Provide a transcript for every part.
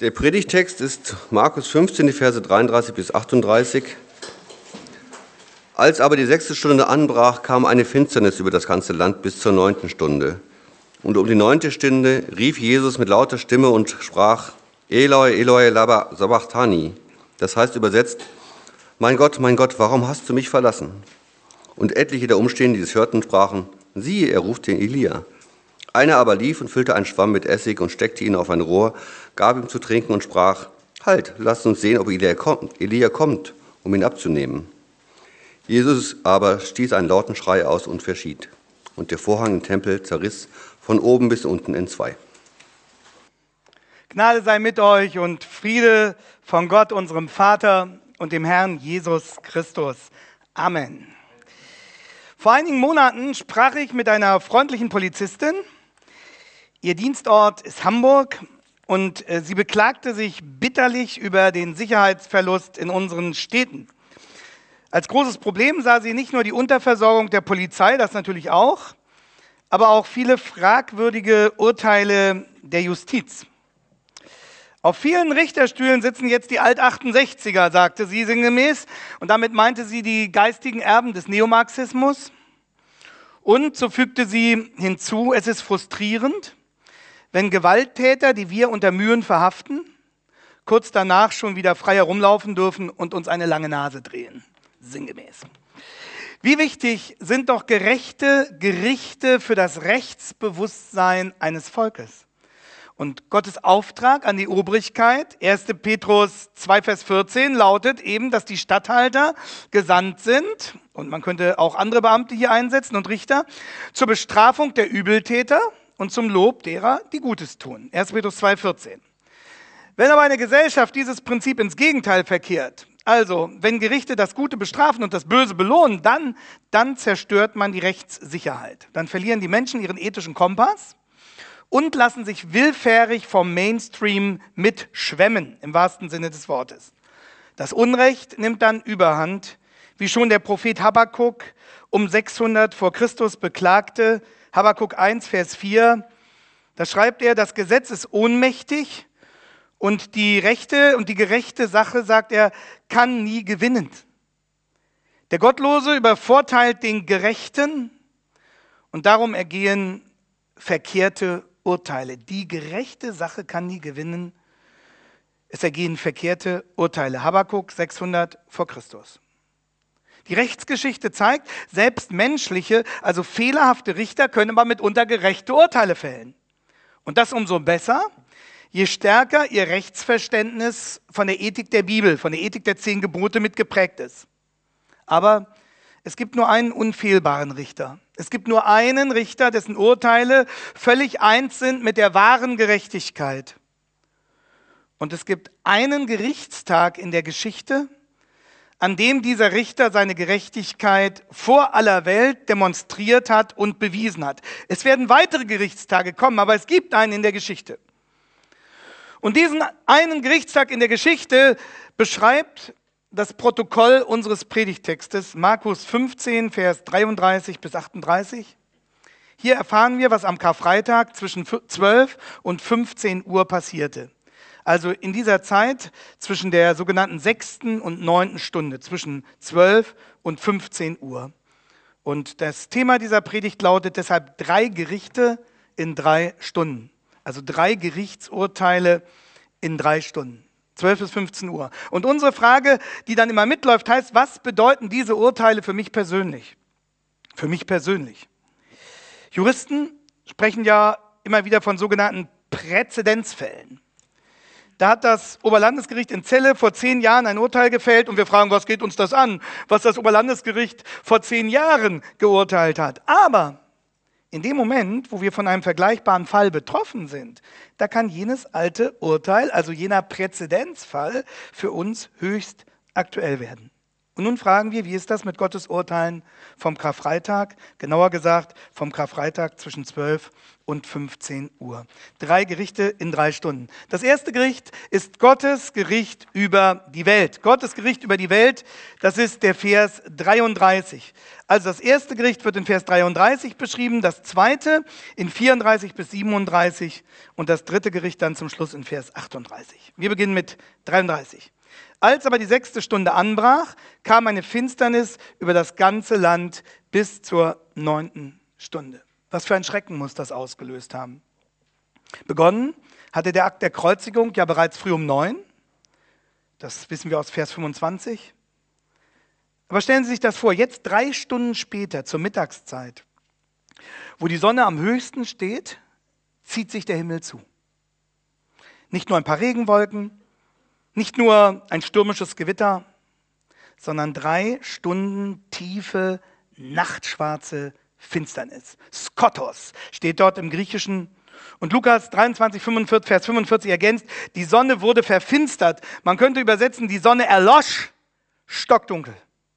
Der Predigtext ist Markus 15, die Verse 33 bis 38. Als aber die 6. Stunde anbrach, kam eine Finsternis über das ganze Land bis zur 9. Stunde. Und um die 9. Stunde rief Jesus mit lauter Stimme und sprach: Eloi, Eloi, lama sabachthani. Das heißt übersetzt: mein Gott, warum hast du mich verlassen? Und etliche der Umstehenden, die es hörten, sprachen: siehe, er ruft den Elia. Einer aber lief und füllte einen Schwamm mit Essig und steckte ihn auf ein Rohr, gab ihm zu trinken und sprach: halt, lasst uns sehen, ob Elia kommt, um ihn abzunehmen. Jesus aber stieß einen lauten Schrei aus und verschied. Und der Vorhang im Tempel zerriss von oben bis unten in zwei. Gnade sei mit euch und Friede von Gott, unserem Vater und dem Herrn Jesus Christus. Amen. Vor einigen Monaten sprach ich mit einer freundlichen Polizistin. Ihr Dienstort ist Hamburg und sie beklagte sich bitterlich über den Sicherheitsverlust in unseren Städten. Als großes Problem sah sie nicht nur die Unterversorgung der Polizei, das natürlich auch, aber auch viele fragwürdige Urteile der Justiz. Auf vielen Richterstühlen sitzen jetzt die Alt-68er, sagte sie sinngemäß, und damit meinte sie die geistigen Erben des Neomarxismus. Und, so fügte sie hinzu, es ist frustrierend, wenn Gewalttäter, die wir unter Mühen verhaften, kurz danach schon wieder frei herumlaufen dürfen und uns eine lange Nase drehen. Sinngemäß. Wie wichtig sind doch gerechte Gerichte für das Rechtsbewusstsein eines Volkes? Und Gottes Auftrag an die Obrigkeit, 1. Petrus 2, Vers 14, lautet eben, dass die Statthalter gesandt sind, und man könnte auch andere Beamte hier einsetzen und Richter, zur Bestrafung der Übeltäter und zum Lob derer, die Gutes tun. 1. Petrus 2, 14. Wenn aber eine Gesellschaft dieses Prinzip ins Gegenteil verkehrt, also wenn Gerichte das Gute bestrafen und das Böse belohnen, dann zerstört man die Rechtssicherheit. Dann verlieren die Menschen ihren ethischen Kompass und lassen sich willfährig vom Mainstream mitschwemmen, im wahrsten Sinne des Wortes. Das Unrecht nimmt dann Überhand, wie schon der Prophet Habakuk um 600 vor Christus beklagte. Habakuk 1, Vers 4, da schreibt er: das Gesetz ist ohnmächtig und die rechte und die gerechte Sache, sagt er, kann nie gewinnen. Der Gottlose übervorteilt den Gerechten und darum ergehen verkehrte Urteile. Die gerechte Sache kann nie gewinnen. Es ergehen verkehrte Urteile. Habakuk 600 vor Christus. Die Rechtsgeschichte zeigt, selbst menschliche, also fehlerhafte Richter können aber mitunter gerechte Urteile fällen. Und das umso besser, je stärker ihr Rechtsverständnis von der Ethik der Bibel, von der Ethik der 10 Gebote mitgeprägt ist. Aber es gibt nur einen unfehlbaren Richter. Es gibt nur einen Richter, dessen Urteile völlig eins sind mit der wahren Gerechtigkeit. Und es gibt einen Gerichtstag in der Geschichte, an dem dieser Richter seine Gerechtigkeit vor aller Welt demonstriert hat und bewiesen hat. Es werden weitere Gerichtstage kommen, aber es gibt einen in der Geschichte. Und diesen einen Gerichtstag in der Geschichte beschreibt das Protokoll unseres Predigtextes, Markus 15, Vers 33 bis 38. Hier erfahren wir, was am Karfreitag zwischen 12 und 15 Uhr passierte. Also in dieser Zeit zwischen der sogenannten 6. und 9. Stunde, zwischen 12 und 15 Uhr. Und das Thema dieser Predigt lautet deshalb 3 Gerichte in 3 Stunden. Also 3 Gerichtsurteile in 3 Stunden. 12 bis 15 Uhr. Und unsere Frage, die dann immer mitläuft, heißt: was bedeuten diese Urteile für mich persönlich? Für mich persönlich. Juristen sprechen ja immer wieder von sogenannten Präzedenzfällen. Da hat das Oberlandesgericht in Celle vor 10 Jahren ein Urteil gefällt und wir fragen, was geht uns das an, was das Oberlandesgericht vor 10 Jahren geurteilt hat. Aber in dem Moment, wo wir von einem vergleichbaren Fall betroffen sind, da kann jenes alte Urteil, also jener Präzedenzfall, für uns höchst aktuell werden. Und nun fragen wir, wie ist das mit Gottes Urteilen vom Karfreitag? Genauer gesagt, vom Karfreitag zwischen 12 und 15 Uhr. 3 Gerichte in 3 Stunden. Das erste Gericht ist Gottes Gericht über die Welt. Gottes Gericht über die Welt, das ist der Vers 33. Also das erste Gericht wird in Vers 33 beschrieben, das zweite in 34 bis 37 und das dritte Gericht dann zum Schluss in Vers 38. Wir beginnen mit 33. Als aber die 6. Stunde anbrach, kam eine Finsternis über das ganze Land bis zur 9. Stunde. Was für ein Schrecken muss das ausgelöst haben? Begonnen hatte der Akt der Kreuzigung ja bereits früh um 9. Das wissen wir aus Vers 25. Aber stellen Sie sich das vor, jetzt 3 Stunden später, zur Mittagszeit, wo die Sonne am höchsten steht, zieht sich der Himmel zu. Nicht nur ein paar Regenwolken, nicht nur ein stürmisches Gewitter, sondern 3 Stunden tiefe, nachtschwarze Finsternis. Skotos steht dort im Griechischen. Und Lukas 23, Vers 45 ergänzt, die Sonne wurde verfinstert. Man könnte übersetzen, die Sonne erlosch, stockdunkel.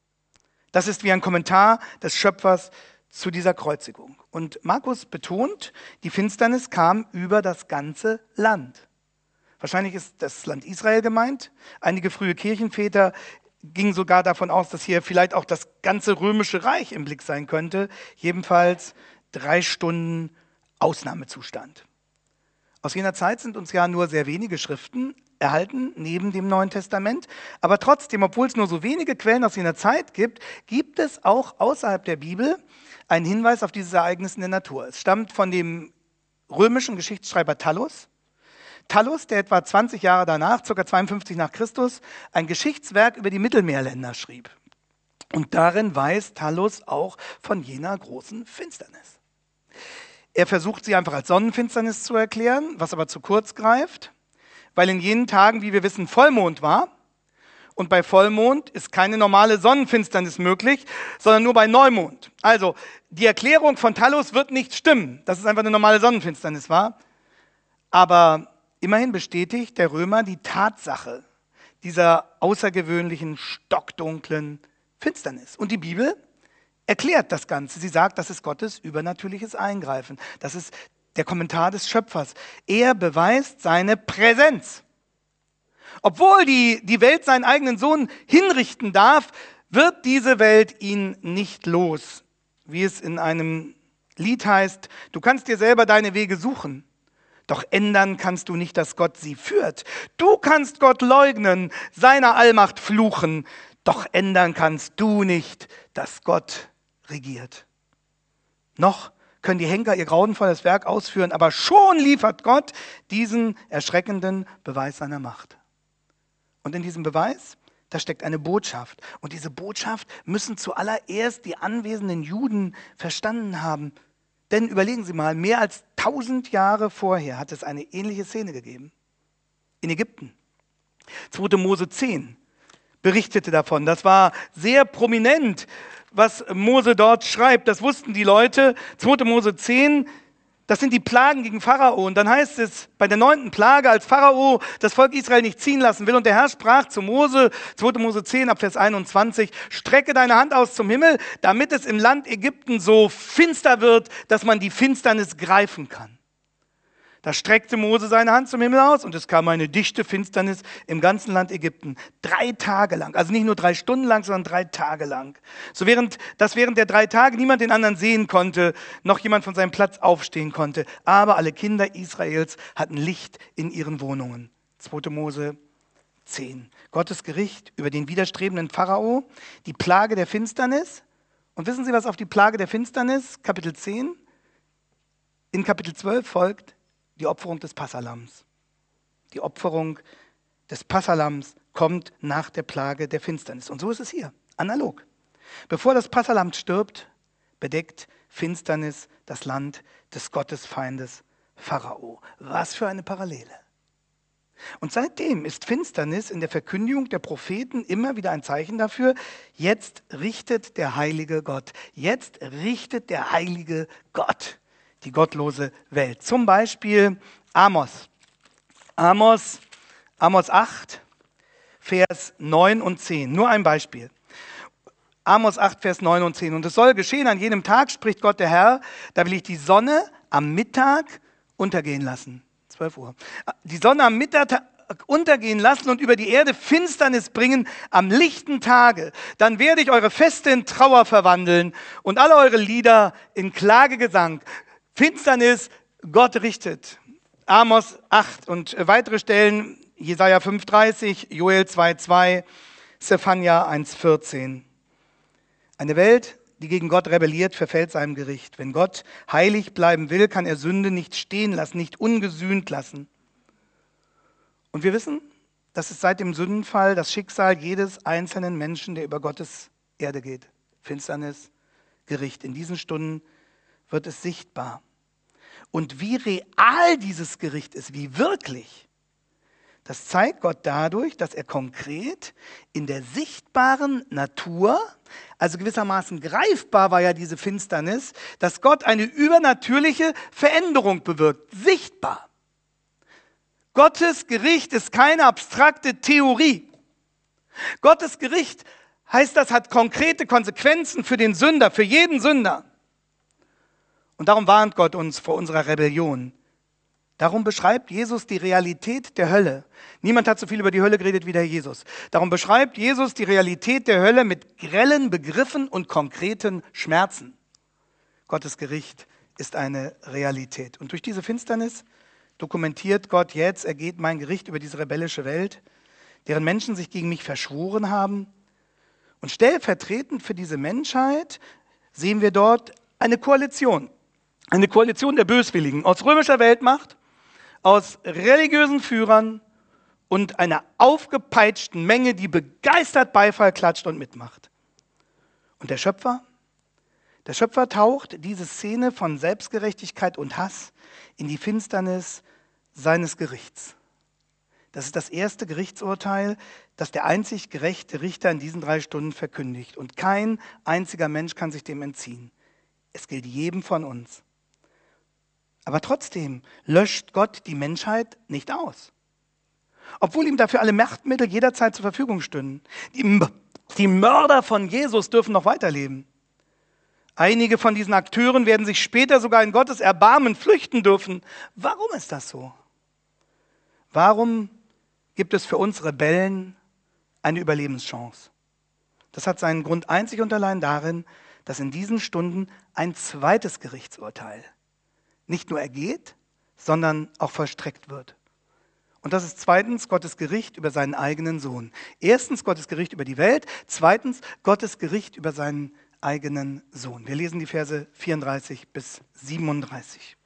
Das ist wie ein Kommentar des Schöpfers zu dieser Kreuzigung. Und Markus betont, die Finsternis kam über das ganze Land. Wahrscheinlich ist das Land Israel gemeint. Einige frühe Kirchenväter gingen sogar davon aus, dass hier vielleicht auch das ganze römische Reich im Blick sein könnte. Jedenfalls 3 Stunden Ausnahmezustand. Aus jener Zeit sind uns ja nur sehr wenige Schriften erhalten, neben dem Neuen Testament. Aber trotzdem, obwohl es nur so wenige Quellen aus jener Zeit gibt, gibt es auch außerhalb der Bibel einen Hinweis auf dieses Ereignis in der Natur. Es stammt von dem römischen Geschichtsschreiber Thallus. Thallus, der etwa 20 Jahre danach, ca. 52 nach Christus, ein Geschichtswerk über die Mittelmeerländer schrieb. Und darin weiß Thallus auch von jener großen Finsternis. Er versucht, sie einfach als Sonnenfinsternis zu erklären, was aber zu kurz greift, weil in jenen Tagen, wie wir wissen, Vollmond war. Und bei Vollmond ist keine normale Sonnenfinsternis möglich, sondern nur bei Neumond. Also die Erklärung von Thallus wird nicht stimmen, dass es einfach eine normale Sonnenfinsternis war. Aber immerhin bestätigt der Römer die Tatsache dieser außergewöhnlichen, stockdunklen Finsternis. Und die Bibel erklärt das Ganze. Sie sagt, das ist Gottes übernatürliches Eingreifen. Das ist der Kommentar des Schöpfers. Er beweist seine Präsenz. Obwohl die Welt seinen eigenen Sohn hinrichten darf, wird diese Welt ihn nicht los. Wie es in einem Lied heißt, du kannst dir selber deine Wege suchen. Doch ändern kannst du nicht, dass Gott sie führt. Du kannst Gott leugnen, seiner Allmacht fluchen. Doch ändern kannst du nicht, dass Gott regiert. Noch können die Henker ihr grauenvolles Werk ausführen, aber schon liefert Gott diesen erschreckenden Beweis seiner Macht. Und in diesem Beweis, da steckt eine Botschaft. Und diese Botschaft müssen zuallererst die anwesenden Juden verstanden haben. Denn überlegen Sie mal, mehr als 1000 Jahre vorher hat es eine ähnliche Szene gegeben. In Ägypten. 2. Mose 10 berichtete davon. Das war sehr prominent, was Mose dort schreibt. Das wussten die Leute. 2. Mose 10, das sind die Plagen gegen Pharao. Und dann heißt es bei der 9. Plage, als Pharao das Volk Israel nicht ziehen lassen will. Und der Herr sprach zu Mose, 2. Mose 10 ab Vers 21, strecke deine Hand aus zum Himmel, damit es im Land Ägypten so finster wird, dass man die Finsternis greifen kann. Da streckte Mose seine Hand zum Himmel aus und es kam eine dichte Finsternis im ganzen Land Ägypten. 3 Tage lang, also nicht nur 3 Stunden lang, sondern 3 Tage lang. So während der 3 Tage niemand den anderen sehen konnte, noch jemand von seinem Platz aufstehen konnte. Aber alle Kinder Israels hatten Licht in ihren Wohnungen. 2. Mose 10. Gottes Gericht über den widerstrebenden Pharao, die Plage der Finsternis. Und wissen Sie, was auf die Plage der Finsternis, Kapitel 10, in Kapitel 12 folgt? Die Opferung des Passalams. Die Opferung des Passalams kommt nach der Plage der Finsternis. Und so ist es hier, analog. Bevor das Passalam stirbt, bedeckt Finsternis das Land des Gottesfeindes Pharao. Was für eine Parallele. Und seitdem ist Finsternis in der Verkündigung der Propheten immer wieder ein Zeichen dafür, jetzt richtet der heilige Gott. Jetzt richtet der heilige Gott die gottlose Welt. Zum Beispiel Amos. Amos 8, Vers 9 und 10. Nur ein Beispiel. Amos 8, Vers 9 und 10. Und es soll geschehen, an jenem Tag, spricht Gott der Herr, da will ich die Sonne am Mittag untergehen lassen. 12 Uhr. Die Sonne am Mittag untergehen lassen und über die Erde Finsternis bringen am lichten Tage. Dann werde ich eure Feste in Trauer verwandeln und alle eure Lieder in Klagegesang. Finsternis, Gott richtet. Amos 8 und weitere Stellen, Jesaja 5,30, Joel 2,2, Zephania 1,14. Eine Welt, die gegen Gott rebelliert, verfällt seinem Gericht. Wenn Gott heilig bleiben will, kann er Sünde nicht stehen lassen, nicht ungesühnt lassen. Und wir wissen, das ist seit dem Sündenfall das Schicksal jedes einzelnen Menschen, der über Gottes Erde geht. Finsternis, Gericht. In diesen Stunden wird es sichtbar. Und wie real dieses Gericht ist, wie wirklich, das zeigt Gott dadurch, dass er konkret in der sichtbaren Natur, also gewissermaßen greifbar war ja diese Finsternis, dass Gott eine übernatürliche Veränderung bewirkt, sichtbar. Gottes Gericht ist keine abstrakte Theorie. Gottes Gericht heißt, das hat konkrete Konsequenzen für den Sünder, für jeden Sünder. Und darum warnt Gott uns vor unserer Rebellion. Darum beschreibt Jesus die Realität der Hölle. Niemand hat so viel über die Hölle geredet wie der Jesus. Darum beschreibt Jesus die Realität der Hölle mit grellen Begriffen und konkreten Schmerzen. Gottes Gericht ist eine Realität. Und durch diese Finsternis dokumentiert Gott jetzt, ergeht mein Gericht über diese rebellische Welt, deren Menschen sich gegen mich verschworen haben. Und stellvertretend für diese Menschheit sehen wir dort eine Koalition der Böswilligen aus römischer Weltmacht, aus religiösen Führern und einer aufgepeitschten Menge, die begeistert Beifall klatscht und mitmacht. Und der Schöpfer taucht diese Szene von Selbstgerechtigkeit und Hass in die Finsternis seines Gerichts. Das ist das erste Gerichtsurteil, das der einzig gerechte Richter in diesen 3 Stunden verkündigt. Und kein einziger Mensch kann sich dem entziehen. Es gilt jedem von uns. Aber trotzdem löscht Gott die Menschheit nicht aus. Obwohl ihm dafür alle Machtmittel jederzeit zur Verfügung stünden. Die Mörder von Jesus dürfen noch weiterleben. Einige von diesen Akteuren werden sich später sogar in Gottes Erbarmen flüchten dürfen. Warum ist das so? Warum gibt es für uns Rebellen eine Überlebenschance? Das hat seinen Grund einzig und allein darin, dass in diesen Stunden ein zweites Gerichtsurteil nicht nur ergeht, sondern auch vollstreckt wird. Und das ist zweitens Gottes Gericht über seinen eigenen Sohn. Erstens Gottes Gericht über die Welt, zweitens Gottes Gericht über seinen eigenen Sohn. Wir lesen die Verse 34 bis 37.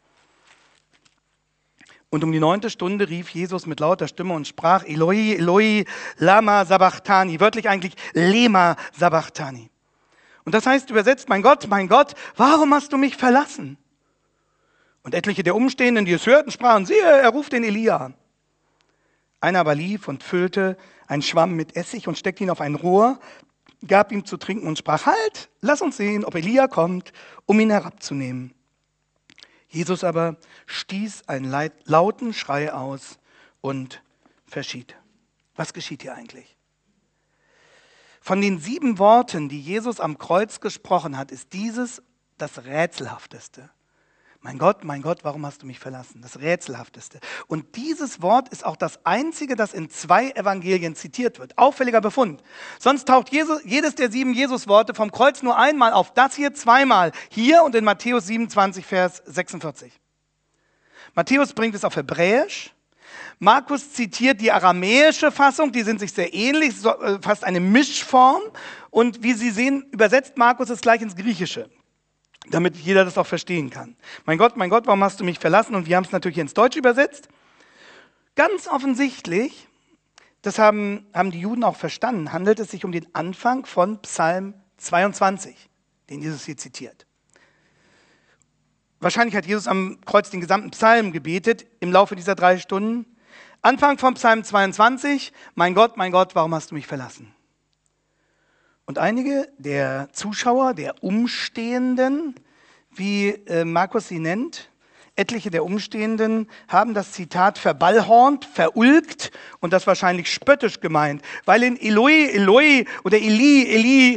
Und um die 9. Stunde rief Jesus mit lauter Stimme und sprach, Eloi, Eloi, lama sabachthani, wörtlich eigentlich lema sabachthani. Und das heißt übersetzt, mein Gott, warum hast du mich verlassen? Und etliche der Umstehenden, die es hörten, sprachen, siehe, er ruft den Elia. Einer aber lief und füllte einen Schwamm mit Essig und steckte ihn auf ein Rohr, gab ihm zu trinken und sprach, halt, lass uns sehen, ob Elia kommt, um ihn herabzunehmen. Jesus aber stieß einen lauten Schrei aus und verschied. Was geschieht hier eigentlich? Von den 7 Worten, die Jesus am Kreuz gesprochen hat, ist dieses das Rätselhafteste. Mein Gott, warum hast du mich verlassen? Das Rätselhafteste. Und dieses Wort ist auch das einzige, das in 2 Evangelien zitiert wird. Auffälliger Befund. Sonst taucht jedes der 7 Jesus-Worte vom Kreuz nur einmal auf. Das hier zweimal. Hier und in Matthäus 27, Vers 46. Matthäus bringt es auf Hebräisch. Markus zitiert die aramäische Fassung, die sind sich sehr ähnlich, fast eine Mischform. Und wie Sie sehen, übersetzt Markus es gleich ins Griechische, damit jeder das auch verstehen kann. Mein Gott, warum hast du mich verlassen? Und wir haben es natürlich ins Deutsche übersetzt. Ganz offensichtlich, das haben die Juden auch verstanden, handelt es sich um den Anfang von Psalm 22, den Jesus hier zitiert. Wahrscheinlich hat Jesus am Kreuz den gesamten Psalm gebetet im Laufe dieser 3 Stunden. Anfang von Psalm 22, mein Gott, warum hast du mich verlassen? Und einige der Zuschauer, der Umstehenden, wie Markus sie nennt, etliche der Umstehenden haben das Zitat verballhornt, verulgt und das wahrscheinlich spöttisch gemeint, weil in Eloi, Eloi oder Eli, Eli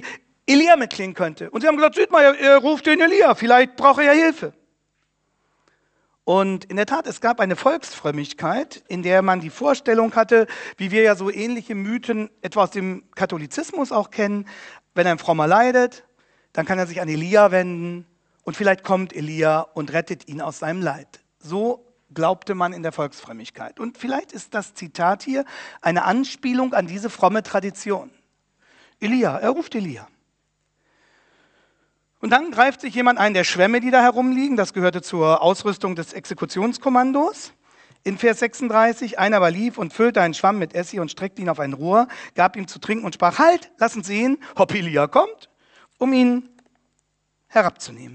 Elia mitklingen könnte. Und sie haben gesagt, seht mal, er ruft den Elia, vielleicht braucht er ja Hilfe. Und in der Tat, es gab eine Volksfrömmigkeit, in der man die Vorstellung hatte, wie wir ja so ähnliche Mythen etwa aus dem Katholizismus auch kennen, wenn ein Frommer leidet, dann kann er sich an Elia wenden und vielleicht kommt Elia und rettet ihn aus seinem Leid. So glaubte man in der Volksfrömmigkeit. Und vielleicht ist das Zitat hier eine Anspielung an diese fromme Tradition. Elia, er ruft Elia. Und dann greift sich jemand ein der Schwämme, die da herumliegen. Das gehörte zur Ausrüstung des Exekutionskommandos. In Vers 36, einer aber lief und füllte einen Schwamm mit Essig und streckte ihn auf ein Rohr, gab ihm zu trinken und sprach, halt, lass uns sehen, ob Elia kommt, um ihn herabzunehmen.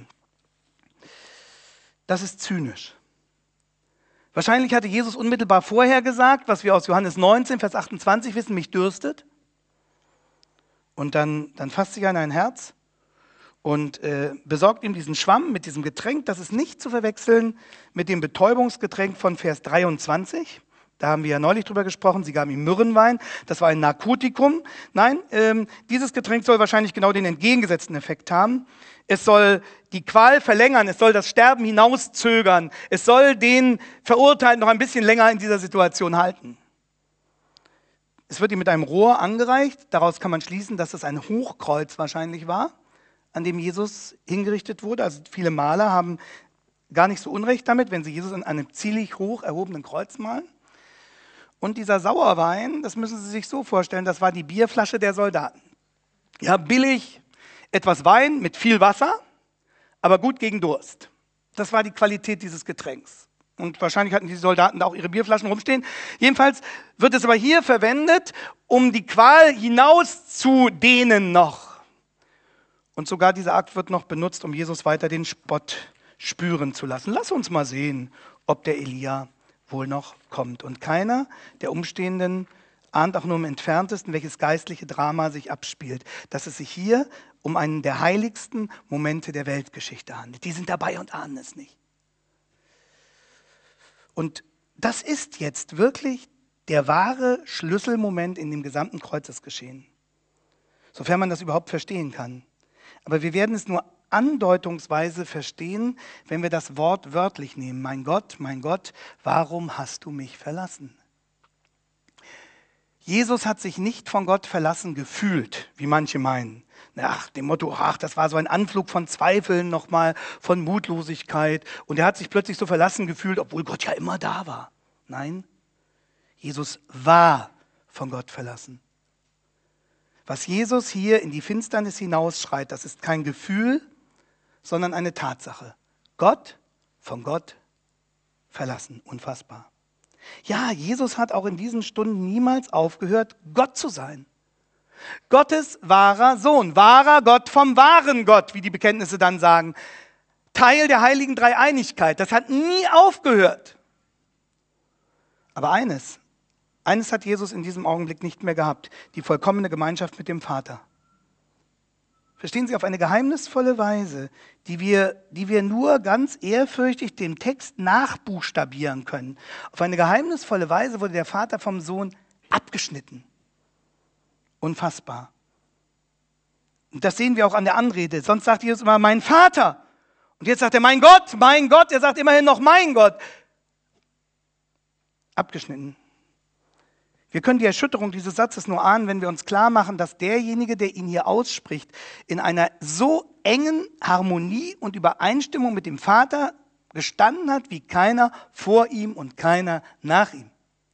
Das ist zynisch. Wahrscheinlich hatte Jesus unmittelbar vorher gesagt, was wir aus Johannes 19, Vers 28 wissen, mich dürstet. Und dann fasst sich an ein Herz und besorgt ihm diesen Schwamm mit diesem Getränk. Das ist nicht zu verwechseln mit dem Betäubungsgetränk von Vers 23. Da haben wir ja neulich drüber gesprochen. Sie gaben ihm Myrrhenwein. Das war ein Narkotikum. Nein, dieses Getränk soll wahrscheinlich genau den entgegengesetzten Effekt haben. Es soll die Qual verlängern. Es soll das Sterben hinauszögern. Es soll den Verurteilten noch ein bisschen länger in dieser Situation halten. Es wird ihm mit einem Rohr angereicht. Daraus kann man schließen, dass es ein Hochkreuz wahrscheinlich war, an dem Jesus hingerichtet wurde. Also viele Maler haben gar nicht so Unrecht damit, wenn sie Jesus an einem ziemlich hoch erhobenen Kreuz malen. Und dieser Sauerwein, das müssen Sie sich so vorstellen, das war die Bierflasche der Soldaten. Ja, billig, etwas Wein mit viel Wasser, aber gut gegen Durst. Das war die Qualität dieses Getränks. Und wahrscheinlich hatten die Soldaten da auch ihre Bierflaschen rumstehen. Jedenfalls wird es aber hier verwendet, um die Qual hinauszudehnen noch. Und sogar dieser Akt wird noch benutzt, um Jesus weiter den Spott spüren zu lassen. Lass uns mal sehen, ob der Elia wohl noch kommt. Und keiner der Umstehenden ahnt auch nur im Entferntesten, welches geistliche Drama sich abspielt, dass es sich hier um einen der heiligsten Momente der Weltgeschichte handelt. Die sind dabei und ahnen es nicht. Und das ist jetzt wirklich der wahre Schlüsselmoment in dem gesamten Kreuzesgeschehen, sofern man das überhaupt verstehen kann. Aber wir werden es nur andeutungsweise verstehen, wenn wir das Wort wörtlich nehmen. Mein Gott, warum hast du mich verlassen? Jesus hat sich nicht von Gott verlassen gefühlt, wie manche meinen. Nach dem Motto, das war so ein Anflug von Zweifeln nochmal, von Mutlosigkeit. Und er hat sich plötzlich so verlassen gefühlt, obwohl Gott ja immer da war. Nein, Jesus war von Gott verlassen. Was Jesus hier in die Finsternis hinausschreit, das ist kein Gefühl, sondern eine Tatsache. Gott von Gott verlassen. Unfassbar. Ja, Jesus hat auch in diesen Stunden niemals aufgehört, Gott zu sein. Gottes wahrer Sohn, wahrer Gott vom wahren Gott, wie die Bekenntnisse dann sagen. Teil der heiligen Dreieinigkeit. Das hat nie aufgehört. Aber eines hat Jesus in diesem Augenblick nicht mehr gehabt. Die vollkommene Gemeinschaft mit dem Vater. Verstehen Sie, auf eine geheimnisvolle Weise, die wir nur ganz ehrfürchtig dem Text nachbuchstabieren können. Auf eine geheimnisvolle Weise wurde der Vater vom Sohn abgeschnitten. Unfassbar. Und das sehen wir auch an der Anrede. Sonst sagt Jesus immer, mein Vater. Und jetzt sagt er, mein Gott. Er sagt immerhin noch, mein Gott. Abgeschnitten. Wir können die Erschütterung dieses Satzes nur ahnen, wenn wir uns klar machen, dass derjenige, der ihn hier ausspricht, in einer so engen Harmonie und Übereinstimmung mit dem Vater gestanden hat, wie keiner vor ihm und keiner nach ihm.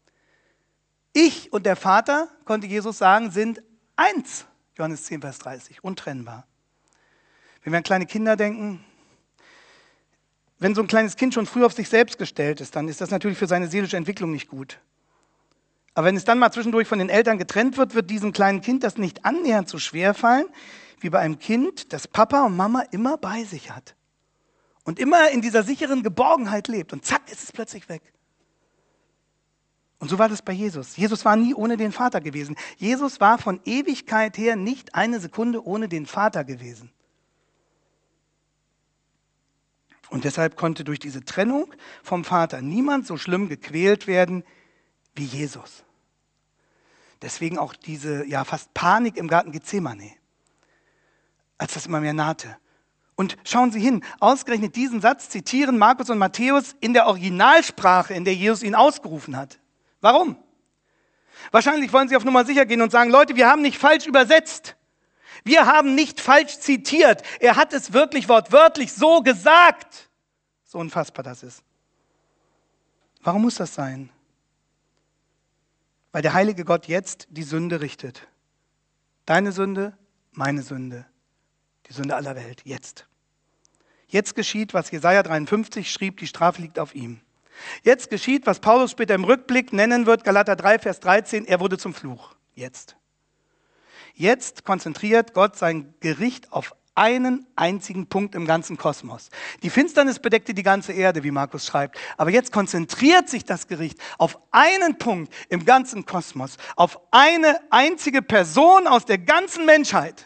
Ich und der Vater, konnte Jesus sagen, sind eins. Johannes 10, Vers 30, untrennbar. Wenn wir an kleine Kinder denken, wenn so ein kleines Kind schon früh auf sich selbst gestellt ist, dann ist das natürlich für seine seelische Entwicklung nicht gut. Aber wenn es dann mal zwischendurch von den Eltern getrennt wird, wird diesem kleinen Kind das nicht annähernd so schwer fallen, wie bei einem Kind, das Papa und Mama immer bei sich hat. Und immer in dieser sicheren Geborgenheit lebt. Und zack, ist es plötzlich weg. Und so war das bei Jesus. Jesus war nie ohne den Vater gewesen. Jesus war von Ewigkeit her nicht eine Sekunde ohne den Vater gewesen. Und deshalb konnte durch diese Trennung vom Vater niemand so schlimm gequält werden wie Jesus. Deswegen auch diese fast Panik im Garten Gethsemane. als das immer mehr nahte. Und schauen Sie hin, ausgerechnet diesen Satz zitieren Markus und Matthäus in der Originalsprache, in der Jesus ihn ausgerufen hat. Warum? Wahrscheinlich wollen Sie auf Nummer sicher gehen und sagen, Leute, wir haben nicht falsch übersetzt. Wir haben nicht falsch zitiert. Er hat es wirklich wortwörtlich so gesagt. So unfassbar das ist. Warum muss das sein? Weil der heilige Gott jetzt die Sünde richtet. Deine Sünde, meine Sünde. Die Sünde aller Welt, jetzt. Jetzt geschieht, was Jesaja 53 schrieb, die Strafe liegt auf ihm. Jetzt geschieht, was Paulus später im Rückblick nennen wird, Galater 3, Vers 13, er wurde zum Fluch. Jetzt. Jetzt konzentriert Gott sein Gericht auf einen einzigen Punkt im ganzen Kosmos. Die Finsternis bedeckte die ganze Erde, wie Markus schreibt. Aber jetzt konzentriert sich das Gericht auf einen Punkt im ganzen Kosmos, auf eine einzige Person aus der ganzen Menschheit.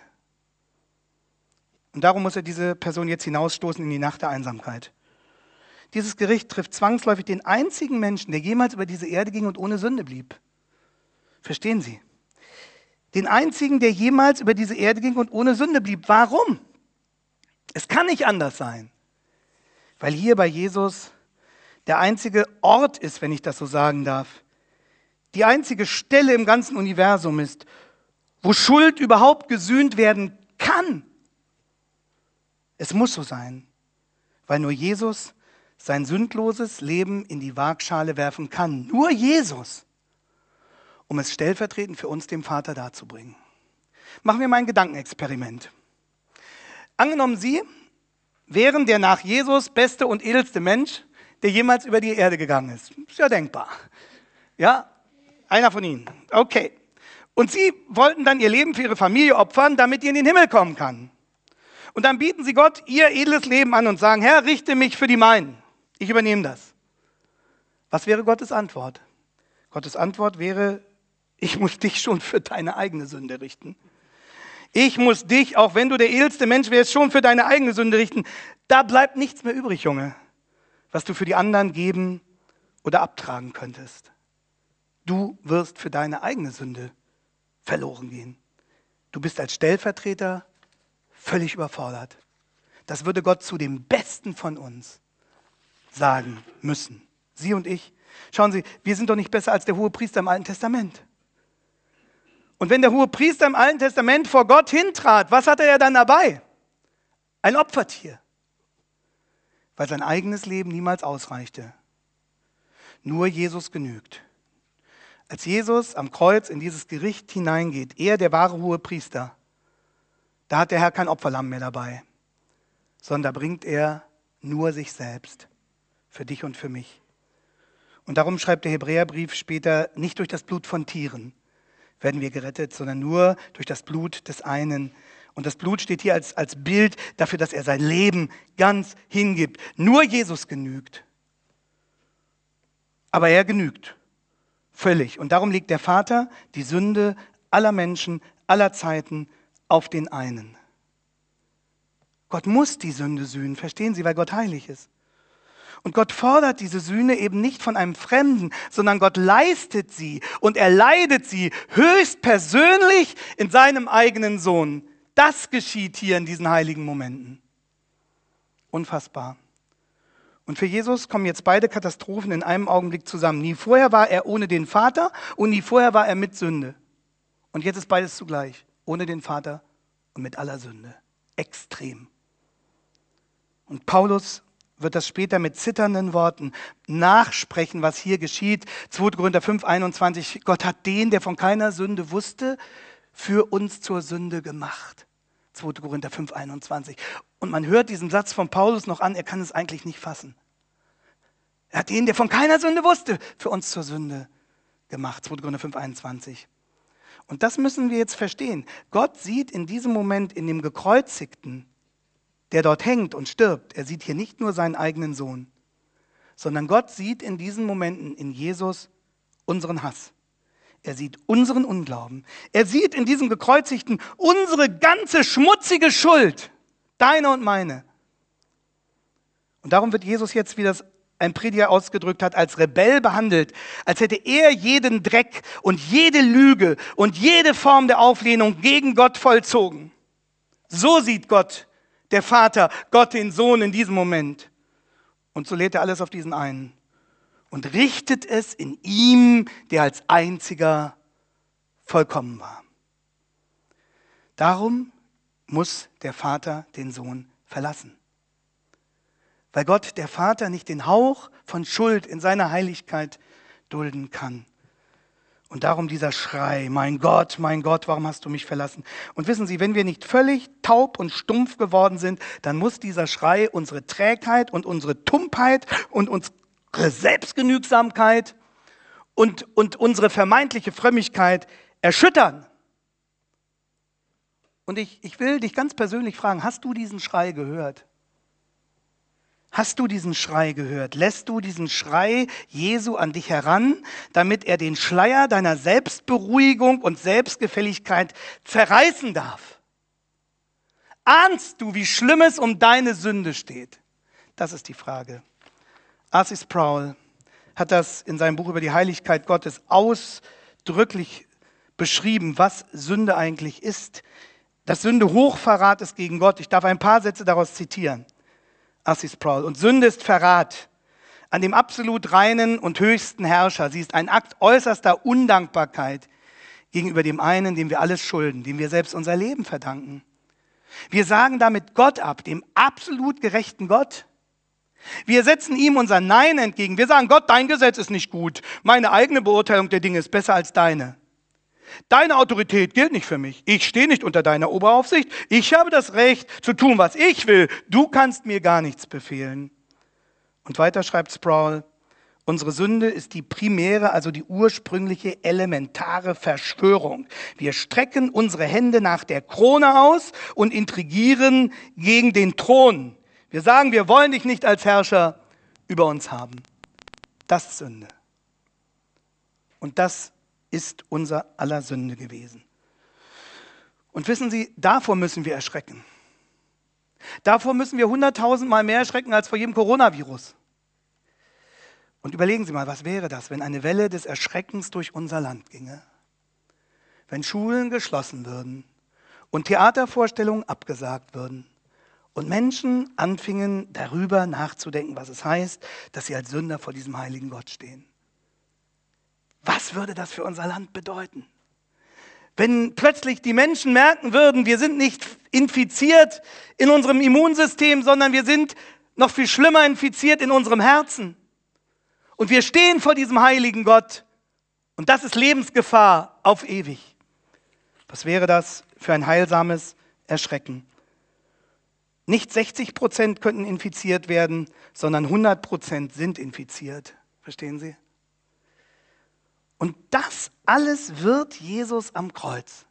Und darum muss er diese Person jetzt hinausstoßen in die Nacht der Einsamkeit. Dieses Gericht trifft zwangsläufig den einzigen Menschen, der jemals über diese Erde ging und ohne Sünde blieb. Verstehen Sie? Den einzigen, der jemals über diese Erde ging und ohne Sünde blieb. Warum? Es kann nicht anders sein. Weil hier bei Jesus der einzige Ort ist, wenn ich das so sagen darf. Die einzige Stelle im ganzen Universum ist, wo Schuld überhaupt gesühnt werden kann. Es muss so sein, weil nur Jesus sein sündloses Leben in die Waagschale werfen kann. Nur Jesus, um es stellvertretend für uns dem Vater darzubringen. Machen wir mal ein Gedankenexperiment. Angenommen, Sie wären der nach Jesus beste und edelste Mensch, der jemals über die Erde gegangen ist. Ist ja denkbar. Ja, einer von Ihnen. Okay. Und Sie wollten dann Ihr Leben für Ihre Familie opfern, damit ihr in den Himmel kommen kann. Und dann bieten Sie Gott Ihr edles Leben an und sagen, Herr, richte mich für die meinen. Ich übernehme das. Was wäre Gottes Antwort? Gottes Antwort wäre, ich muss dich schon für deine eigene Sünde richten. Ich muss dich, auch wenn du der edelste Mensch wärst, schon für deine eigene Sünde richten. Da bleibt nichts mehr übrig, Junge, was du für die anderen geben oder abtragen könntest. Du wirst für deine eigene Sünde verloren gehen. Du bist als Stellvertreter völlig überfordert. Das würde Gott zu dem Besten von uns sagen müssen. Sie und ich. Schauen Sie, wir sind doch nicht besser als der Hohepriester im Alten Testament. Und wenn der Hohepriester im Alten Testament vor Gott hintrat, was hatte er dann dabei? Ein Opfertier. Weil sein eigenes Leben niemals ausreichte. Nur Jesus genügt. Als Jesus am Kreuz in dieses Gericht hineingeht, er der wahre Hohepriester, da hat der Herr kein Opferlamm mehr dabei, sondern da bringt er nur sich selbst, für dich und für mich. Und darum schreibt der Hebräerbrief später, nicht durch das Blut von Tieren werden wir gerettet, sondern nur durch das Blut des einen. Und das Blut steht hier als Bild dafür, dass er sein Leben ganz hingibt. Nur Jesus genügt. Aber er genügt. Völlig. Und darum legt der Vater die Sünde aller Menschen, aller Zeiten auf den einen. Gott muss die Sünde sühnen, verstehen Sie, weil Gott heilig ist. Und Gott fordert diese Sühne eben nicht von einem Fremden, sondern Gott leistet sie und erleidet sie höchstpersönlich in seinem eigenen Sohn. Das geschieht hier in diesen heiligen Momenten. Unfassbar. Und für Jesus kommen jetzt beide Katastrophen in einem Augenblick zusammen. Nie vorher war er ohne den Vater und nie vorher war er mit Sünde. Und jetzt ist beides zugleich. Ohne den Vater und mit aller Sünde. Extrem. Und Paulus wird das später mit zitternden Worten nachsprechen, was hier geschieht. 2. Korinther 5, 21. Gott hat den, der von keiner Sünde wusste, für uns zur Sünde gemacht. 2. Korinther 5, 21. Und man hört diesen Satz von Paulus noch an, er kann es eigentlich nicht fassen. Er hat den, der von keiner Sünde wusste, für uns zur Sünde gemacht. 2. Korinther 5, 21. Und das müssen wir jetzt verstehen. Gott sieht in diesem Moment in dem Gekreuzigten, der dort hängt und stirbt, er sieht hier nicht nur seinen eigenen Sohn, sondern Gott sieht in diesen Momenten in Jesus unseren Hass. Er sieht unseren Unglauben. Er sieht in diesem Gekreuzigten unsere ganze schmutzige Schuld, deine und meine. Und darum wird Jesus jetzt, wie das ein Prediger ausgedrückt hat, als Rebell behandelt, als hätte er jeden Dreck und jede Lüge und jede Form der Auflehnung gegen Gott vollzogen. So sieht Gott, der Vater, Gott den Sohn in diesem Moment. Und so lädt er alles auf diesen einen und richtet es in ihm, der als einziger vollkommen war. Darum muss der Vater den Sohn verlassen. Weil Gott, der Vater, nicht den Hauch von Schuld in seiner Heiligkeit dulden kann. Und darum dieser Schrei, mein Gott, warum hast du mich verlassen? Und wissen Sie, wenn wir nicht völlig taub und stumpf geworden sind, dann muss dieser Schrei unsere Trägheit und unsere Tumpheit und unsere Selbstgenügsamkeit und unsere vermeintliche Frömmigkeit erschüttern. Und ich will dich ganz persönlich fragen, hast du diesen Schrei gehört? Hast du diesen Schrei gehört? Lässt du diesen Schrei Jesu an dich heran, damit er den Schleier deiner Selbstberuhigung und Selbstgefälligkeit zerreißen darf? Ahnst du, wie schlimm es um deine Sünde steht? Das ist die Frage. R.C. Sproul hat das in seinem Buch über die Heiligkeit Gottes ausdrücklich beschrieben, was Sünde eigentlich ist. Dass Sünde Hochverrat ist gegen Gott. Ich darf ein paar Sätze daraus zitieren. R.C. Sproul. Und Sünde ist Verrat an dem absolut reinen und höchsten Herrscher. Sie ist ein Akt äußerster Undankbarkeit gegenüber dem einen, dem wir alles schulden, dem wir selbst unser Leben verdanken. Wir sagen damit Gott ab, dem absolut gerechten Gott. Wir setzen ihm unser Nein entgegen. Wir sagen, Gott, dein Gesetz ist nicht gut. Meine eigene Beurteilung der Dinge ist besser als deine. Deine Autorität gilt nicht für mich. Ich stehe nicht unter deiner Oberaufsicht. Ich habe das Recht zu tun, was ich will. Du kannst mir gar nichts befehlen. Und weiter schreibt Sproul, unsere Sünde ist die primäre, also die ursprüngliche, elementare Verschwörung. Wir strecken unsere Hände nach der Krone aus und intrigieren gegen den Thron. Wir sagen, wir wollen dich nicht als Herrscher über uns haben. Das ist Sünde. Und das ist unser aller Sünde gewesen. Und wissen Sie, davor müssen wir erschrecken. Davor müssen wir 100.000-mal mehr erschrecken als vor jedem Coronavirus. Und überlegen Sie mal, was wäre das, wenn eine Welle des Erschreckens durch unser Land ginge? Wenn Schulen geschlossen würden und Theatervorstellungen abgesagt würden und Menschen anfingen, darüber nachzudenken, was es heißt, dass sie als Sünder vor diesem heiligen Gott stehen. Was würde das für unser Land bedeuten? Wenn plötzlich die Menschen merken würden, wir sind nicht infiziert in unserem Immunsystem, sondern wir sind noch viel schlimmer infiziert in unserem Herzen. Und wir stehen vor diesem heiligen Gott. Und das ist Lebensgefahr auf ewig. Was wäre das für ein heilsames Erschrecken? Nicht 60% könnten infiziert werden, sondern 100% sind infiziert. Verstehen Sie? Und das alles wird Jesus am Kreuz.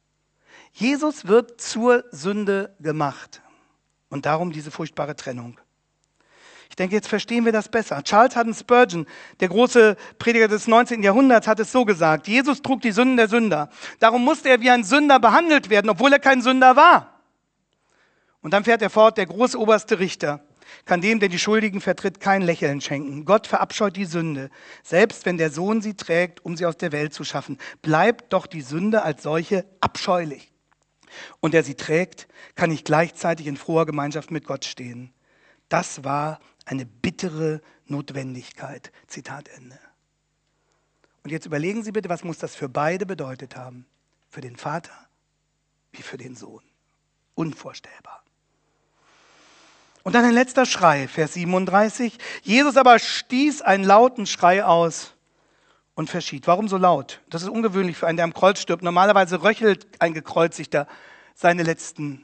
Jesus wird zur Sünde gemacht. Und darum diese furchtbare Trennung. Ich denke, jetzt verstehen wir das besser. Charles Haddon Spurgeon, der große Prediger des 19. Jahrhunderts, hat es so gesagt. Jesus trug die Sünden der Sünder. Darum musste er wie ein Sünder behandelt werden, obwohl er kein Sünder war. Und dann fährt er fort, der große oberste Richter kann dem, der die Schuldigen vertritt, kein Lächeln schenken. Gott verabscheut die Sünde, selbst wenn der Sohn sie trägt, um sie aus der Welt zu schaffen. Bleibt doch die Sünde als solche abscheulich. Und der sie trägt, kann nicht gleichzeitig in froher Gemeinschaft mit Gott stehen. Das war eine bittere Notwendigkeit. Zitat Ende. Und jetzt überlegen Sie bitte, was muss das für beide bedeutet haben? Für den Vater wie für den Sohn. Unvorstellbar. Und dann ein letzter Schrei, Vers 37. Jesus aber stieß einen lauten Schrei aus und verschied. Warum so laut? Das ist ungewöhnlich für einen, der am Kreuz stirbt. Normalerweise röchelt ein Gekreuzigter seine letzten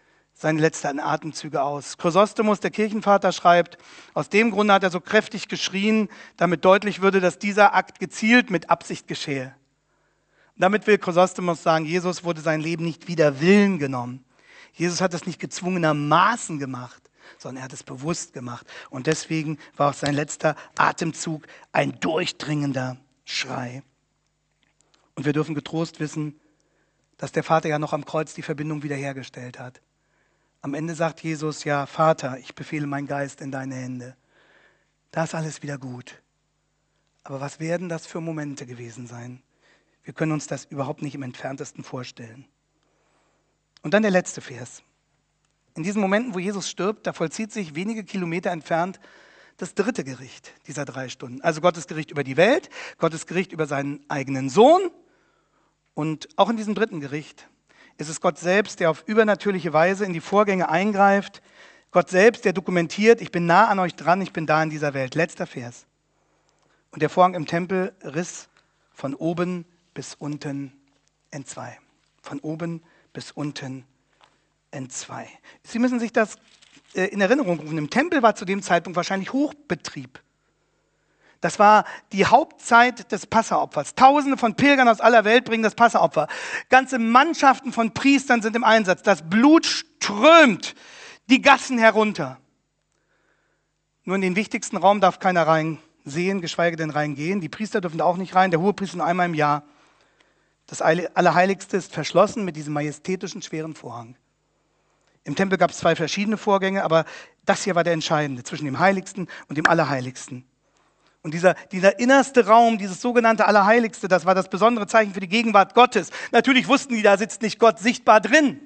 Atemzüge aus. Chrysostomus, der Kirchenvater, schreibt, aus dem Grunde hat er so kräftig geschrien, damit deutlich würde, dass dieser Akt gezielt mit Absicht geschehe. Und damit will Chrysostomus sagen, Jesus wurde sein Leben nicht wider Willen genommen. Jesus hat es nicht gezwungenermaßen gemacht, sondern er hat es bewusst gemacht. Und deswegen war auch sein letzter Atemzug ein durchdringender Schrei. Und wir dürfen getrost wissen, dass der Vater ja noch am Kreuz die Verbindung wiederhergestellt hat. Am Ende sagt Jesus, ja, Vater, ich befehle meinen Geist in deine Hände. Da ist alles wieder gut. Aber was werden das für Momente gewesen sein? Wir können uns das überhaupt nicht im Entferntesten vorstellen. Und dann der letzte Vers. In diesen Momenten, wo Jesus stirbt, da vollzieht sich wenige Kilometer entfernt das dritte Gericht dieser 3 Stunden. Also Gottes Gericht über die Welt, Gottes Gericht über seinen eigenen Sohn. Und auch in diesem dritten Gericht ist es Gott selbst, der auf übernatürliche Weise in die Vorgänge eingreift. Gott selbst, der dokumentiert, ich bin nah an euch dran, ich bin da in dieser Welt. Letzter Vers. Und der Vorhang im Tempel riss von oben bis unten entzwei. Von oben bis unten entzwei. Sie müssen sich das in Erinnerung rufen. Im Tempel war zu dem Zeitpunkt wahrscheinlich Hochbetrieb. Das war die Hauptzeit des Passaopfers. Tausende von Pilgern aus aller Welt bringen das Passaopfer. Ganze Mannschaften von Priestern sind im Einsatz. Das Blut strömt die Gassen herunter. Nur in den wichtigsten Raum darf keiner rein sehen, geschweige denn reingehen. Die Priester dürfen da auch nicht rein. Der Hohepriester nur einmal im Jahr. Das Allerheiligste ist verschlossen mit diesem majestätischen, schweren Vorhang. Im Tempel gab es 2 verschiedene Vorgänge, aber das hier war der entscheidende, zwischen dem Heiligsten und dem Allerheiligsten. Und dieser innerste Raum, dieses sogenannte Allerheiligste, das war das besondere Zeichen für die Gegenwart Gottes. Natürlich wussten die, da sitzt nicht Gott sichtbar drin.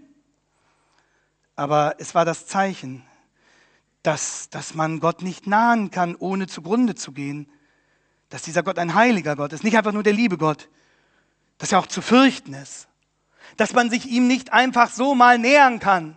Aber es war das Zeichen, dass man Gott nicht nahen kann, ohne zugrunde zu gehen. Dass dieser Gott ein heiliger Gott ist, nicht einfach nur der liebe Gott. Dass er auch zu fürchten ist. Dass man sich ihm nicht einfach so mal nähern kann.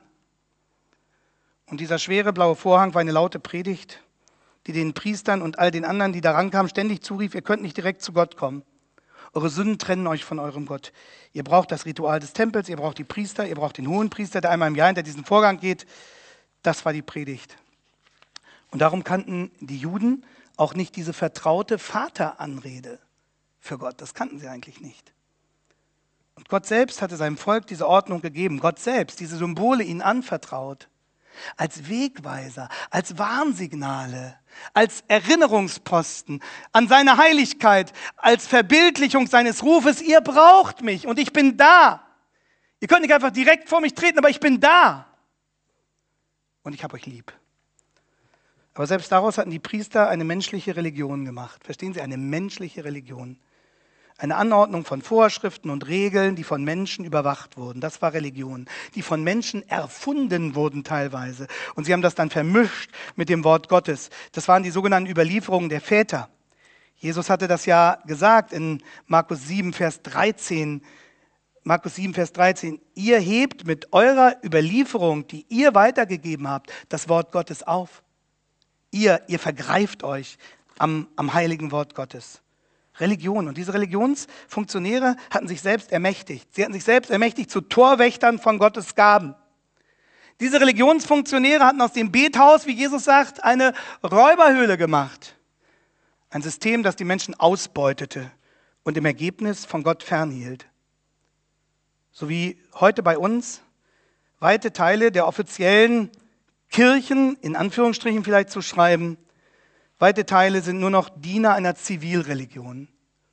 Und dieser schwere blaue Vorhang war eine laute Predigt, die den Priestern und all den anderen, die da rankamen, ständig zurief, ihr könnt nicht direkt zu Gott kommen. Eure Sünden trennen euch von eurem Gott. Ihr braucht das Ritual des Tempels, ihr braucht die Priester, ihr braucht den Hohenpriester, der einmal im Jahr hinter diesen Vorgang geht. Das war die Predigt. Und darum kannten die Juden auch nicht diese vertraute Vateranrede für Gott. Das kannten sie eigentlich nicht. Und Gott selbst hatte seinem Volk diese Ordnung gegeben. Gott selbst, diese Symbole ihnen anvertraut. Als Wegweiser, als Warnsignale, als Erinnerungsposten an seine Heiligkeit, als Verbildlichung seines Rufes, ihr braucht mich und ich bin da. Ihr könnt nicht einfach direkt vor mich treten, aber ich bin da. Und ich habe euch lieb. Aber selbst daraus hatten die Priester eine menschliche Religion gemacht. Verstehen Sie, eine menschliche Religion. Eine Anordnung von Vorschriften und Regeln, die von Menschen überwacht wurden. Das war Religion. Die von Menschen erfunden wurden teilweise. Und sie haben das dann vermischt mit dem Wort Gottes. Das waren die sogenannten Überlieferungen der Väter. Jesus hatte das ja gesagt in Markus 7, Vers 13. Markus 7, Vers 13. Ihr hebt mit eurer Überlieferung, die ihr weitergegeben habt, das Wort Gottes auf. Ihr vergreift euch am heiligen Wort Gottes. Religion. Und diese Religionsfunktionäre hatten sich selbst ermächtigt. Sie hatten sich selbst ermächtigt zu Torwächtern von Gottes Gaben. Diese Religionsfunktionäre hatten aus dem Bethaus, wie Jesus sagt, eine Räuberhöhle gemacht. Ein System, das die Menschen ausbeutete und im Ergebnis von Gott fernhielt. So wie heute bei uns weite Teile der offiziellen Kirchen, in Anführungsstrichen vielleicht zu schreiben, weite Teile sind nur noch Diener einer Zivilreligion.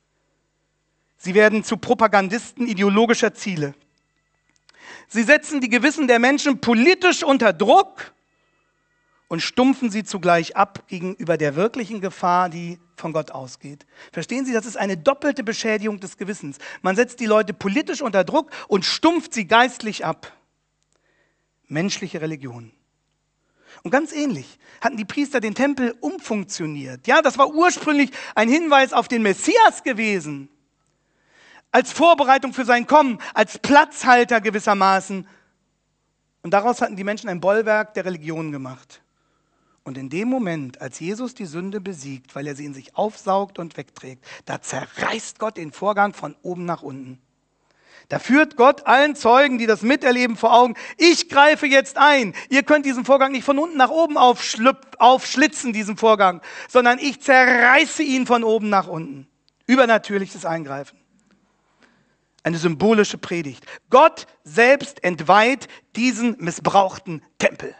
Sie werden zu Propagandisten ideologischer Ziele. Sie setzen die Gewissen der Menschen politisch unter Druck und stumpfen sie zugleich ab gegenüber der wirklichen Gefahr, die von Gott ausgeht. Verstehen Sie, das ist eine doppelte Beschädigung des Gewissens. Man setzt die Leute politisch unter Druck und stumpft sie geistlich ab. Menschliche Religion. Und ganz ähnlich hatten die Priester den Tempel umfunktioniert. Ja, das war ursprünglich ein Hinweis auf den Messias gewesen. Als Vorbereitung für sein Kommen, als Platzhalter gewissermaßen. Und daraus hatten die Menschen ein Bollwerk der Religion gemacht. Und in dem Moment, als Jesus die Sünde besiegt, weil er sie in sich aufsaugt und wegträgt, da zerreißt Gott den Vorgang von oben nach unten. Da führt Gott allen Zeugen, die das miterleben, vor Augen, ich greife jetzt ein. Ihr könnt diesen Vorgang nicht von unten nach oben aufschlitzen, diesen Vorgang, sondern ich zerreiße ihn von oben nach unten. Übernatürliches Eingreifen. Eine symbolische Predigt. Gott selbst entweiht diesen missbrauchten Tempel.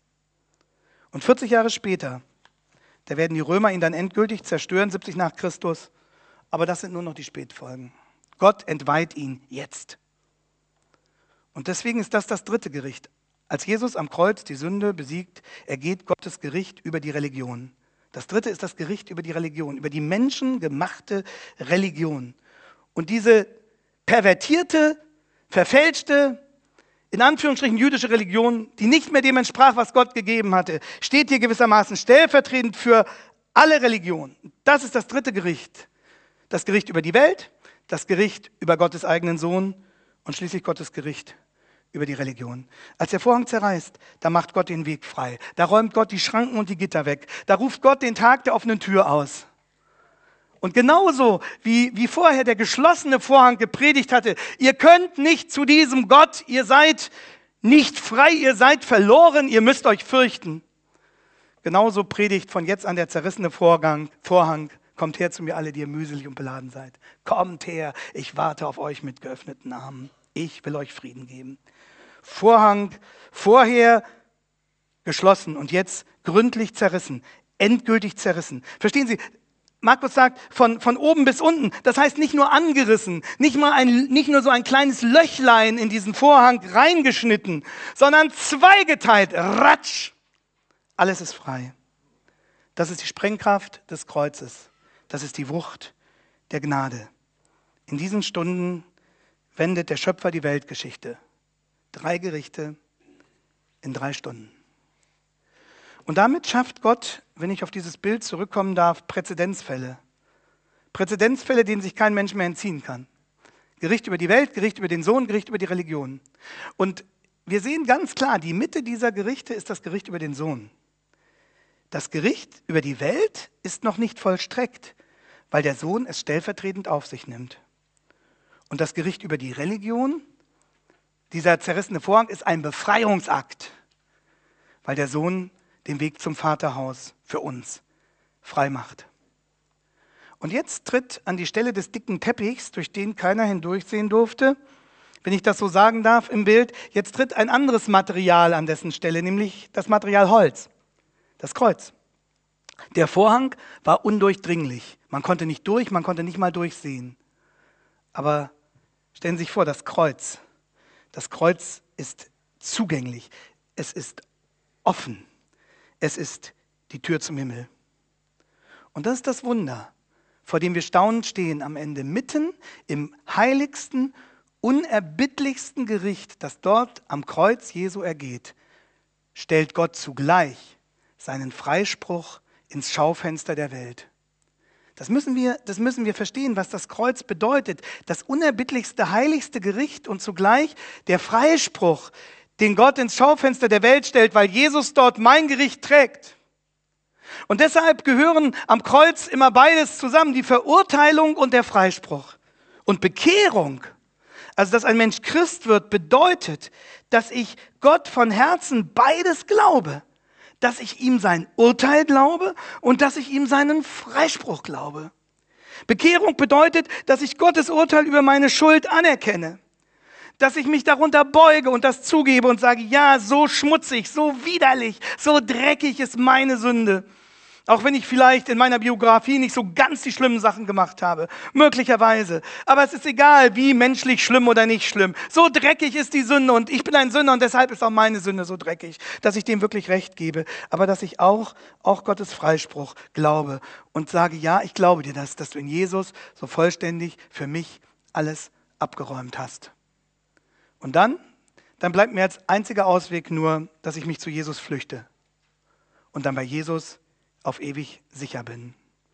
Und 40 Jahre später, da werden die Römer ihn dann endgültig zerstören, 70 nach Christus. Aber das sind nur noch die Spätfolgen. Gott entweiht ihn jetzt. Und deswegen ist das dritte Gericht. Als Jesus am Kreuz die Sünde besiegt, ergeht Gottes Gericht über die Religion. Das dritte ist das Gericht über die Religion, über die menschengemachte Religion. Und diese pervertierte, verfälschte, in Anführungsstrichen jüdische Religion, die nicht mehr dem entsprach, was Gott gegeben hatte, steht hier gewissermaßen stellvertretend für alle Religionen. Das ist das dritte Gericht. Das Gericht über die Welt, das Gericht über Gottes eigenen Sohn und schließlich Gottes Gericht über die Religion. Als der Vorhang zerreißt, da macht Gott den Weg frei. Da räumt Gott die Schranken und die Gitter weg. Da ruft Gott den Tag der offenen Tür aus. Und genauso wie vorher der geschlossene Vorhang gepredigt hatte, ihr könnt nicht zu diesem Gott, ihr seid nicht frei, ihr seid verloren, ihr müsst euch fürchten. Genauso predigt von jetzt an der zerrissene Vorhang, kommt her zu mir alle, die ihr mühselig und beladen seid. Kommt her, ich warte auf euch mit geöffneten Armen. Ich will euch Frieden geben. Vorhang vorher geschlossen und jetzt gründlich zerrissen, endgültig zerrissen. Verstehen Sie? Markus sagt, von oben bis unten, das heißt nicht nur angerissen, nicht nur so ein kleines Löchlein in diesen Vorhang reingeschnitten, sondern zweigeteilt, ratsch, alles ist frei. Das ist die Sprengkraft des Kreuzes, das ist die Wucht der Gnade. In diesen Stunden wendet der Schöpfer die Weltgeschichte. 3 Gerichte in 3 Stunden. Und damit schafft Gott, wenn ich auf dieses Bild zurückkommen darf, Präzedenzfälle. Präzedenzfälle, denen sich kein Mensch mehr entziehen kann. Gericht über die Welt, Gericht über den Sohn, Gericht über die Religion. Und wir sehen ganz klar, die Mitte dieser Gerichte ist das Gericht über den Sohn. Das Gericht über die Welt ist noch nicht vollstreckt, weil der Sohn es stellvertretend auf sich nimmt. Und das Gericht über die Religion, dieser zerrissene Vorhang, ist ein Befreiungsakt, weil der Sohn den Weg zum Vaterhaus für uns frei macht. Und jetzt tritt an die Stelle des dicken Teppichs, durch den keiner hindurchsehen durfte, wenn ich das so sagen darf im Bild, jetzt tritt ein anderes Material an dessen Stelle, nämlich das Material Holz, das Kreuz. Der Vorhang war undurchdringlich. Man konnte nicht durch, man konnte nicht mal durchsehen. Aber stellen Sie sich vor, das Kreuz ist zugänglich, es ist offen. Es ist die Tür zum Himmel. Und das ist das Wunder, vor dem wir staunend stehen am Ende. Mitten im heiligsten, unerbittlichsten Gericht, das dort am Kreuz Jesu ergeht, stellt Gott zugleich seinen Freispruch ins Schaufenster der Welt. Das müssen wir verstehen, was das Kreuz bedeutet. Das unerbittlichste, heiligste Gericht und zugleich der Freispruch, den Gott ins Schaufenster der Welt stellt, weil Jesus dort mein Gericht trägt. Und deshalb gehören am Kreuz immer beides zusammen, die Verurteilung und der Freispruch. Und Bekehrung, also dass ein Mensch Christ wird, bedeutet, dass ich Gott von Herzen beides glaube. Dass ich ihm sein Urteil glaube und dass ich ihm seinen Freispruch glaube. Bekehrung bedeutet, dass ich Gottes Urteil über meine Schuld anerkenne. Dass ich mich darunter beuge und das zugebe und sage, ja, so schmutzig, so widerlich, so dreckig ist meine Sünde. Auch wenn ich vielleicht in meiner Biografie nicht so ganz die schlimmen Sachen gemacht habe, möglicherweise. Aber es ist egal, wie menschlich schlimm oder nicht schlimm. So dreckig ist die Sünde und ich bin ein Sünder und deshalb ist auch meine Sünde so dreckig, dass ich dem wirklich Recht gebe. Aber dass ich auch Gottes Freispruch glaube und sage, ja, ich glaube dir das, dass du in Jesus so vollständig für mich alles abgeräumt hast. Und dann bleibt mir als einziger Ausweg nur, dass ich mich zu Jesus flüchte und dann bei Jesus auf ewig sicher bin.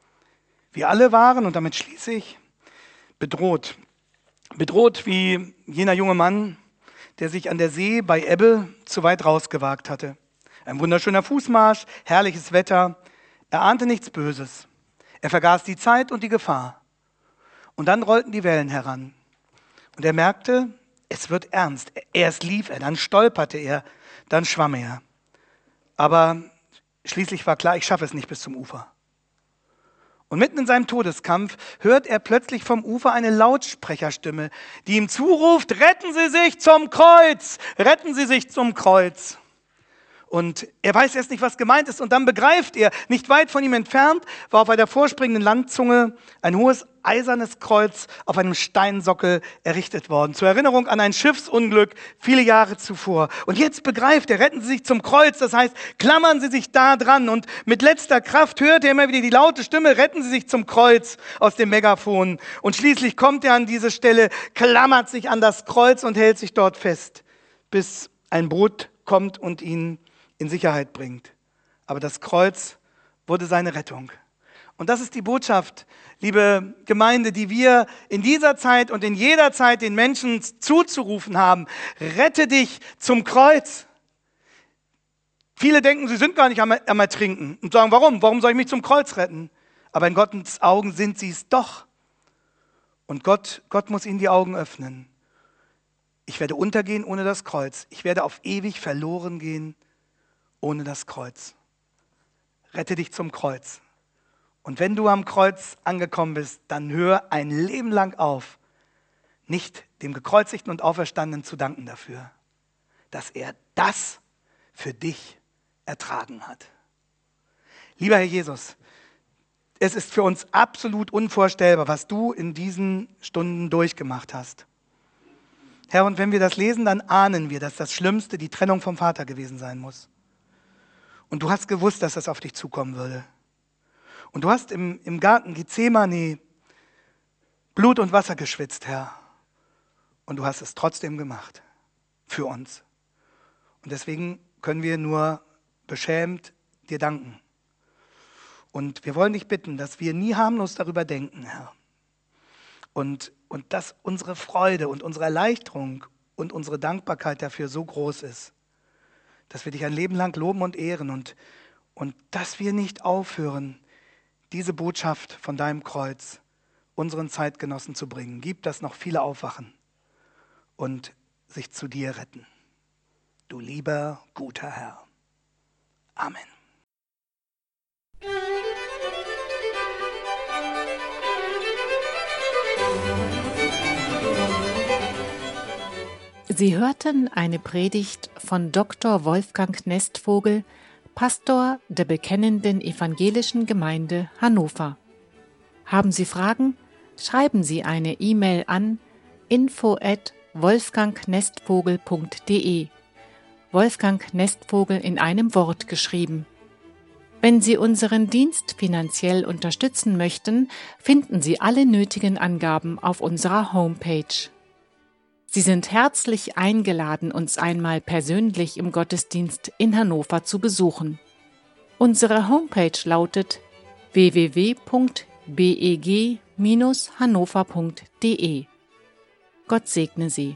Wir alle waren, und damit schließe ich, bedroht. Bedroht wie jener junge Mann, der sich an der See bei Ebbe zu weit rausgewagt hatte. Ein wunderschöner Fußmarsch, herrliches Wetter. Er ahnte nichts Böses. Er vergaß die Zeit und die Gefahr. Und dann rollten die Wellen heran. Und er merkte, es wird ernst. Erst lief er, dann stolperte er, dann schwamm er. Aber schließlich war klar, ich schaffe es nicht bis zum Ufer. Und mitten in seinem Todeskampf hört er plötzlich vom Ufer eine Lautsprecherstimme, die ihm zuruft, retten Sie sich zum Kreuz, retten Sie sich zum Kreuz. Und er weiß erst nicht, was gemeint ist. Und dann begreift er, nicht weit von ihm entfernt, war auf einer vorspringenden Landzunge ein hohes eisernes Kreuz auf einem Steinsockel errichtet worden. Zur Erinnerung an ein Schiffsunglück viele Jahre zuvor. Und jetzt begreift er, retten Sie sich zum Kreuz. Das heißt, klammern Sie sich da dran. Und mit letzter Kraft hört er immer wieder die laute Stimme, retten Sie sich zum Kreuz aus dem Megafon. Und schließlich kommt er an diese Stelle, klammert sich an das Kreuz und hält sich dort fest. bis ein Boot kommt und ihn in Sicherheit bringt. Aber das Kreuz wurde seine Rettung. Und das ist die Botschaft, liebe Gemeinde, die wir in dieser Zeit und in jeder Zeit den Menschen zuzurufen haben. Rette dich zum Kreuz. Viele denken, sie sind gar nicht am Ertrinken und sagen, warum? Warum soll ich mich zum Kreuz retten? Aber in Gottes Augen sind sie es doch. Und Gott muss ihnen die Augen öffnen. Ich werde untergehen ohne das Kreuz. Ich werde auf ewig verloren gehen ohne das Kreuz. Rette dich zum Kreuz. Und wenn du am Kreuz angekommen bist, dann hör ein Leben lang auf, nicht dem Gekreuzigten und Auferstandenen zu danken dafür, dass er das für dich ertragen hat. Lieber Herr Jesus, es ist für uns absolut unvorstellbar, was du in diesen Stunden durchgemacht hast. Herr, und wenn wir das lesen, dann ahnen wir, dass das Schlimmste die Trennung vom Vater gewesen sein muss. Und du hast gewusst, dass das auf dich zukommen würde. Und du hast im Garten Gethsemane Blut und Wasser geschwitzt, Herr. Und du hast es trotzdem gemacht. Für uns. Und deswegen können wir nur beschämt dir danken. Und wir wollen dich bitten, dass wir nie harmlos darüber denken, Herr. Und dass unsere Freude und unsere Erleichterung und unsere Dankbarkeit dafür so groß ist, dass wir dich ein Leben lang loben und ehren und dass wir nicht aufhören, diese Botschaft von deinem Kreuz unseren Zeitgenossen zu bringen. Gib, dass noch viele aufwachen und sich zu dir retten. Du lieber, guter Herr. Amen. Sie hörten eine Predigt von Dr. Wolfgang Nestvogel, Pastor der Bekennenden Evangelischen Gemeinde Hannover. Haben Sie Fragen? Schreiben Sie eine E-Mail an info@wolfgangnestvogel.de. Wolfgang Nestvogel in einem Wort geschrieben. Wenn Sie unseren Dienst finanziell unterstützen möchten, finden Sie alle nötigen Angaben auf unserer Homepage. Sie sind herzlich eingeladen, uns einmal persönlich im Gottesdienst in Hannover zu besuchen. Unsere Homepage lautet www.beg-hannover.de. Gott segne Sie.